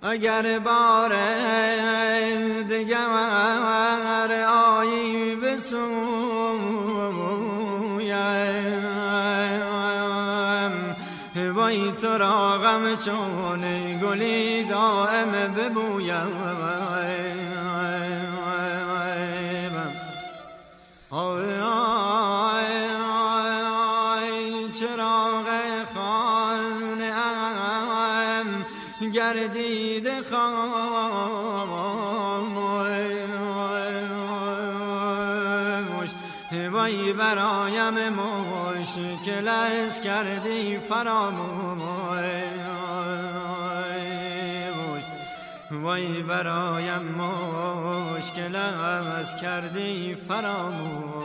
اگر بار دگر آیی بسویم وای تو را غم چون گلی دائم ببویم چراغ خانه ام گردیده خاموش وای برایم مشکل است کردی فراموش وای برایم مشکل است کردی فراموش